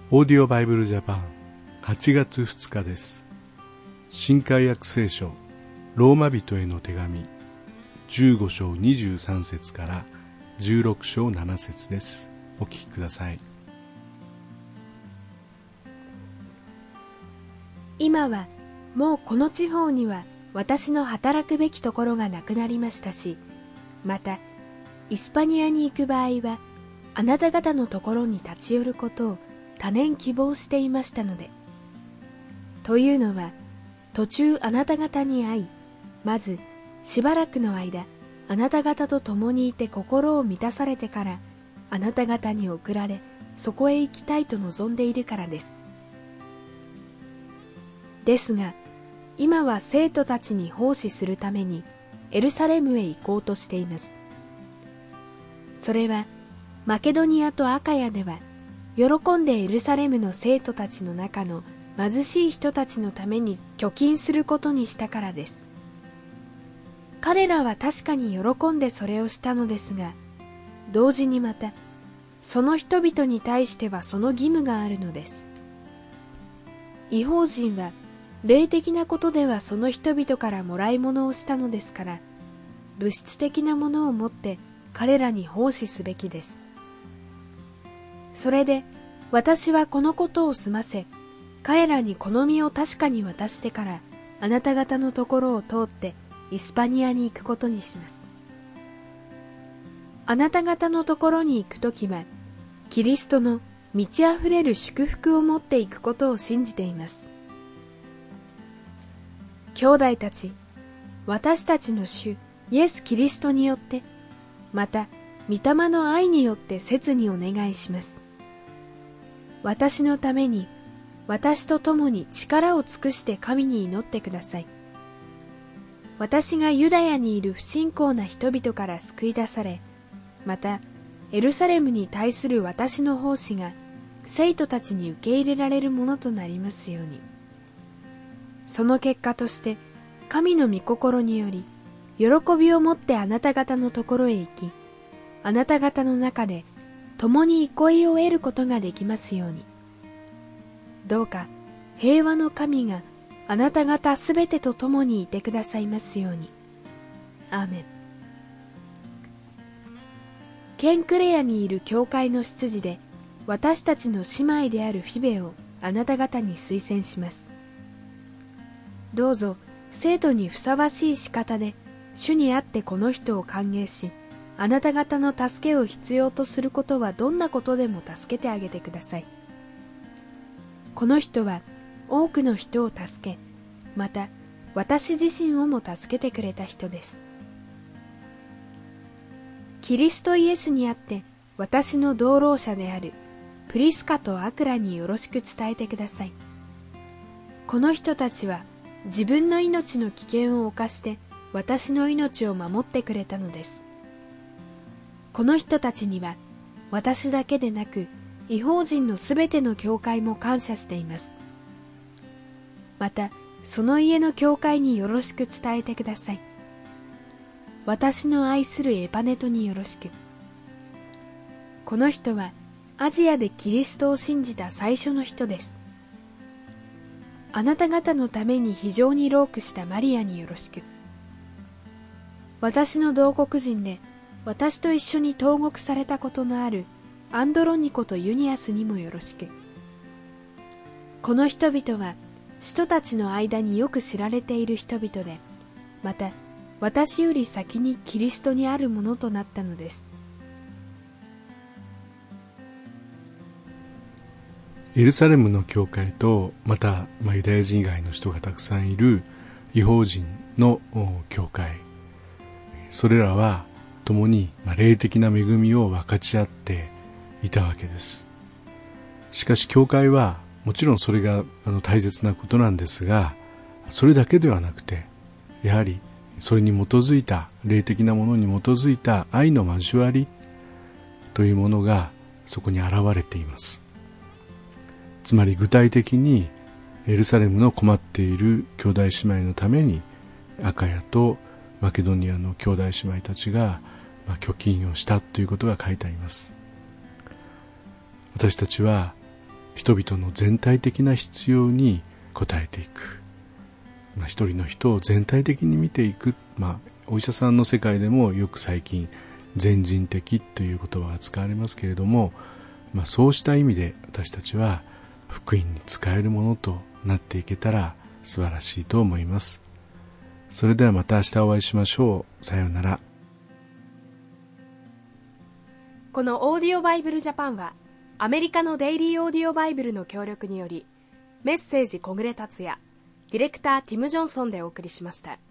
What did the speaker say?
オーディオバイブルジャパン8月2日です。新海約聖書ローマ人への手紙15章23節から16章7節です。お聞きください。 今はもうこの地方には私の働くべきところがなくなりましたし、またイスパニアに行く場合はあなた方のところに立ち寄ることを多年希望していましたので、というのは途中あなた方に会い、まずしばらくの間あなた方と共にいて心を満たされてからあなた方に送られ、そこへ行きたいと望んでいるからです。ですが今は生徒たちに奉仕するためにエルサレムへ行こうとしています。それはマケドニアとアカヤでは喜んでエルサレムの生徒たちの中の貧しい人たちのために貯金することにしたからです。彼らは確かに喜んでそれをしたのですが、同時にまたその人々に対してはその義務があるのです。異邦人は霊的なことではその人々からもらい物をしたのですから、物質的なものを持って彼らに奉仕すべきです。それで私はこのことを済ませ、彼らに好みを確かに渡してからあなた方のところを通ってイスパニアに行くことにします。あなた方のところに行くときはキリストの満ち溢れる祝福を持っていくことを信じています。兄弟たち、私たちの主イエス・キリストによって、また御霊の愛によって切にお願いします。私のために私と共に力を尽くして神に祈ってください。私がユダヤにいる不信仰な人々から救い出され、またエルサレムに対する私の奉仕が生徒たちに受け入れられるものとなりますように。その結果として神の御心により喜びを持ってあなた方のところへ行き、あなた方の中で共に憩いを得ることができますように。どうか平和の神があなた方すべてと共にいてくださいますように。アーメン。ケンクレアにいる教会の執事で私たちの姉妹であるフィベをあなた方に推薦します。どうぞ生徒にふさわしい仕方で主にあってこの人を歓迎し、あなた方の助けを必要とすることはどんなことでも助けてあげてください。この人は多くの人を助け、また私自身をも助けてくれた人です。キリストイエスにあって私の同労者であるプリスカとアクラによろしく伝えてください。この人たちは自分の命の危険を冒して私の命を守ってくれたのです。この人たちには私だけでなく異邦人のすべての教会も感謝しています。またその家の教会によろしく伝えてください。私の愛するエパネトによろしく。この人はアジアでキリストを信じた最初の人です。あなた方のために非常に労苦したマリアによろしく。私の同国人で私と一緒に投獄されたことのあるアンドロニコとユニアスにもよろしく。この人々は使徒たちの間によく知られている人々で、また私より先にキリストにあるものとなったのです。 エルサレムの教会とまた、ユダヤ人以外の人がたくさんいる異邦人の教会、それらは共に霊的な恵みを分かち合っていたわけです。しかし教会はもちろんそれが大切なことなんですが、それだけではなくて、やはりそれに基づいた霊的なものに基づいた愛の交わりというものがそこに現れています。つまり具体的にエルサレムの困っている兄弟姉妹のためにアカヤとマケドニアの兄弟姉妹たちが貯金をしたということが書いてあります。私たちは人々の全体的な必要に応えていく、一人の人を全体的に見ていく、お医者さんの世界でもよく最近全人的という言葉が使われますけれども、そうした意味で私たちは福音に使えるものとなっていけたら素晴らしいと思います。それではまた明日お会いしましょう。さようなら。 このオーディオバイブルジャパンはアメリカのデイリーオーディオバイブルの協力により、メッセージ小暮達也、ディレクターティム・ジョンソンでお送りしました。